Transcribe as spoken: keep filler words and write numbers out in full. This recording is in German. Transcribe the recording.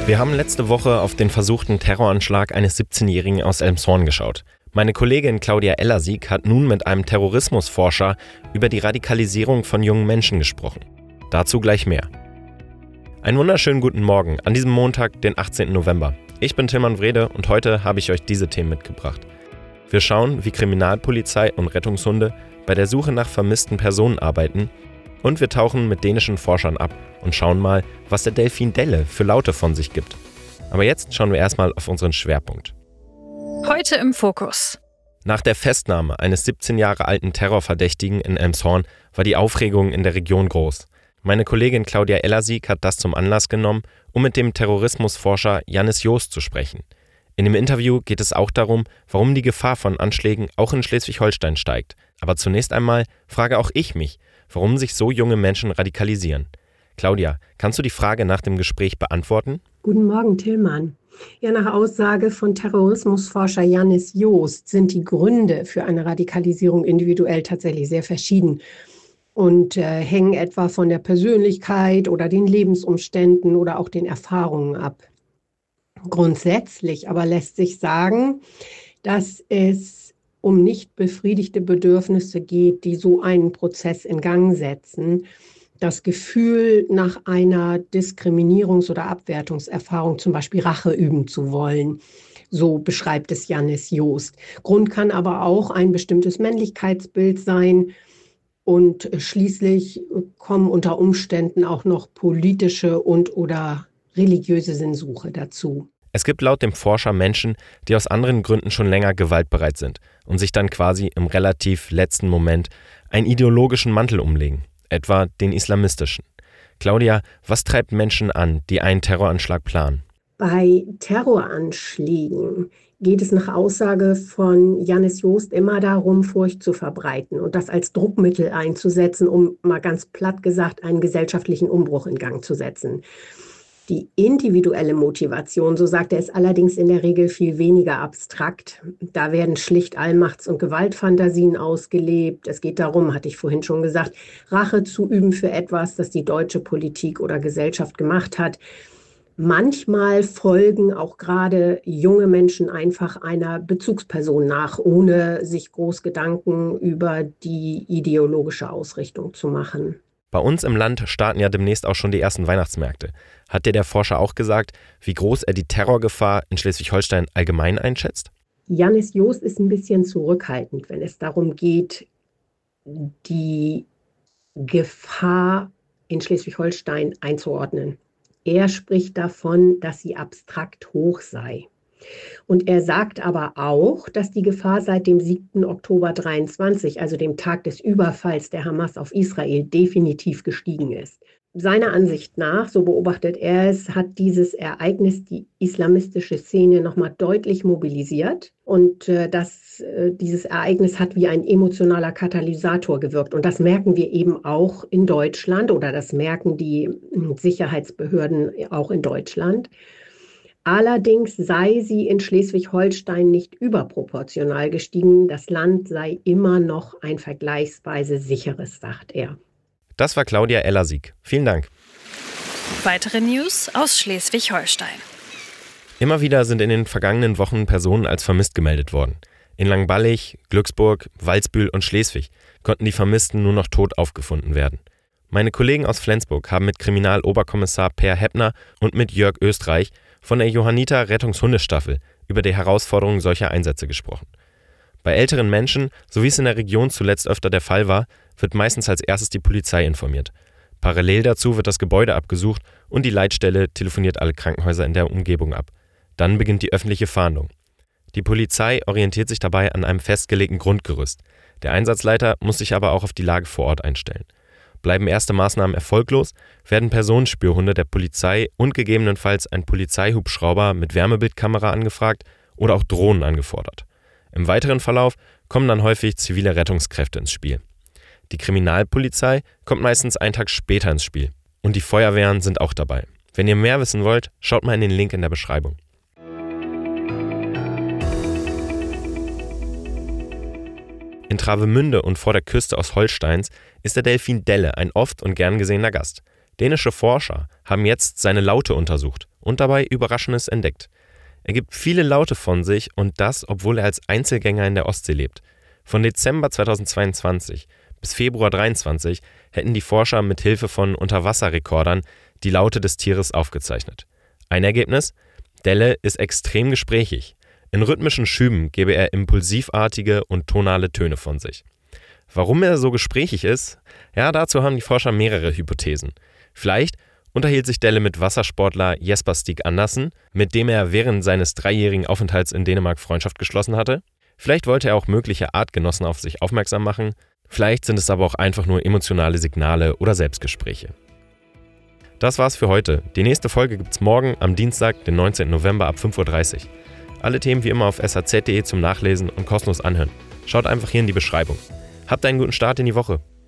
Wir haben letzte Woche auf den versuchten Terroranschlag eines siebzehnjährigen aus Elmshorn geschaut. Meine Kollegin Claudia Ellersieg hat nun mit einem Terrorismusforscher über die Radikalisierung von jungen Menschen gesprochen. Dazu gleich mehr. Einen wunderschönen guten Morgen an diesem Montag, den achtzehnten November. Ich bin Tilman Wrede und heute habe ich euch diese Themen mitgebracht. Wir schauen, wie Kriminalpolizei und Rettungshunde bei der Suche nach vermissten Personen arbeiten und wir tauchen mit dänischen Forschern ab und schauen mal, was der Delfin Delle für Laute von sich gibt. Aber jetzt schauen wir erstmal auf unseren Schwerpunkt. Heute im Fokus. Nach der Festnahme eines siebzehn Jahre alten Terrorverdächtigen in Elmshorn war die Aufregung in der Region groß. Meine Kollegin Claudia Ellersieg hat das zum Anlass genommen, um mit dem Terrorismusforscher Jannis Joost zu sprechen. In dem Interview geht es auch darum, warum die Gefahr von Anschlägen auch in Schleswig-Holstein steigt. Aber zunächst einmal frage auch ich mich, warum sich so junge Menschen radikalisieren. Claudia, kannst du die Frage nach dem Gespräch beantworten? Guten Morgen, Tilman. Ja, nach Aussage von Terrorismusforscher Jannis Joost sind die Gründe für eine Radikalisierung individuell tatsächlich sehr verschieden und äh, hängen etwa von der Persönlichkeit oder den Lebensumständen oder auch den Erfahrungen ab. Grundsätzlich aber lässt sich sagen, dass es um nicht befriedigte Bedürfnisse geht, die so einen Prozess in Gang setzen. Das Gefühl, nach einer Diskriminierungs- oder Abwertungserfahrung zum Beispiel Rache üben zu wollen. So beschreibt es Jannis Joost. Grund kann aber auch ein bestimmtes Männlichkeitsbild sein. Und schließlich kommen unter Umständen auch noch politische und oder religiöse Sinnsuche dazu. Es gibt laut dem Forscher Menschen, die aus anderen Gründen schon länger gewaltbereit sind und sich dann quasi im relativ letzten Moment einen ideologischen Mantel umlegen. Etwa den islamistischen. Claudia, was treibt Menschen an, die einen Terroranschlag planen? Bei Terroranschlägen geht es nach Aussage von Jannis Joost immer darum, Furcht zu verbreiten und das als Druckmittel einzusetzen, um mal ganz platt gesagt einen gesellschaftlichen Umbruch in Gang zu setzen. Die individuelle Motivation, so sagt er, ist allerdings in der Regel viel weniger abstrakt. Da werden schlicht Allmachts- und Gewaltfantasien ausgelebt. Es geht darum, hatte ich vorhin schon gesagt, Rache zu üben für etwas, das die deutsche Politik oder Gesellschaft gemacht hat. Manchmal folgen auch gerade junge Menschen einfach einer Bezugsperson nach, ohne sich groß Gedanken über die ideologische Ausrichtung zu machen. Bei uns im Land starten ja demnächst auch schon die ersten Weihnachtsmärkte. Hat dir der Forscher auch gesagt, wie groß er die Terrorgefahr in Schleswig-Holstein allgemein einschätzt? Jannis Joost ist ein bisschen zurückhaltend, wenn es darum geht, die Gefahr in Schleswig-Holstein einzuordnen. Er spricht davon, dass sie abstrakt hoch sei. Und er sagt aber auch, dass die Gefahr seit dem siebten Oktober dreiundzwanzig, also dem Tag des Überfalls der Hamas auf Israel, definitiv gestiegen ist. Seiner Ansicht nach, so beobachtet er es, hat dieses Ereignis die islamistische Szene nochmal deutlich mobilisiert. Und äh, das, äh, dieses Ereignis hat wie ein emotionaler Katalysator gewirkt. Und das merken wir eben auch in Deutschland oder das merken die Sicherheitsbehörden auch in Deutschland. Allerdings sei sie in Schleswig-Holstein nicht überproportional gestiegen. Das Land sei immer noch ein vergleichsweise sicheres, sagt er. Das war Claudia Ellersieg. Vielen Dank. Weitere News aus Schleswig-Holstein. Immer wieder sind in den vergangenen Wochen Personen als vermisst gemeldet worden. In Langballig, Glücksburg, Walsbühl und Schleswig konnten die Vermissten nur noch tot aufgefunden werden. Meine Kollegen aus Flensburg haben mit Kriminaloberkommissar Per Heppner und mit Jörg Östreich von der Johanniter Rettungshundestaffel über die Herausforderungen solcher Einsätze gesprochen. Bei älteren Menschen, so wie es in der Region zuletzt öfter der Fall war, wird meistens als erstes die Polizei informiert. Parallel dazu wird das Gebäude abgesucht und die Leitstelle telefoniert alle Krankenhäuser in der Umgebung ab. Dann beginnt die öffentliche Fahndung. Die Polizei orientiert sich dabei an einem festgelegten Grundgerüst. Der Einsatzleiter muss sich aber auch auf die Lage vor Ort einstellen. Bleiben erste Maßnahmen erfolglos, werden Personenspürhunde der Polizei und gegebenenfalls ein Polizeihubschrauber mit Wärmebildkamera angefragt oder auch Drohnen angefordert. Im weiteren Verlauf kommen dann häufig zivile Rettungskräfte ins Spiel. Die Kriminalpolizei kommt meistens einen Tag später ins Spiel. Und die Feuerwehren sind auch dabei. Wenn ihr mehr wissen wollt, schaut mal in den Link in der Beschreibung. In Travemünde und vor der Küste aus Holsteins ist der Delfin Delle ein oft und gern gesehener Gast. Dänische Forscher haben jetzt seine Laute untersucht und dabei Überraschendes entdeckt. Er gibt viele Laute von sich und das, obwohl er als Einzelgänger in der Ostsee lebt. Von Dezember zweitausendzweiundzwanzig bis Februar zweitausenddreiundzwanzig hätten die Forscher mit Hilfe von Unterwasserrekordern die Laute des Tieres aufgezeichnet. Ein Ergebnis? Delle ist extrem gesprächig. In rhythmischen Schüben gebe er impulsivartige und tonale Töne von sich. Warum er so gesprächig ist? Ja, dazu haben die Forscher mehrere Hypothesen. Vielleicht unterhielt sich Delle mit Wassersportler Jesper Stig Andersen, mit dem er während seines dreijährigen Aufenthalts in Dänemark Freundschaft geschlossen hatte. Vielleicht wollte er auch mögliche Artgenossen auf sich aufmerksam machen. Vielleicht sind es aber auch einfach nur emotionale Signale oder Selbstgespräche. Das war's für heute. Die nächste Folge gibt's morgen am Dienstag, den neunzehnten November ab fünf Uhr dreißig. Alle Themen wie immer auf s h z punkt d e zum Nachlesen und kostenlos anhören. Schaut einfach hier in die Beschreibung. Habt einen guten Start in die Woche.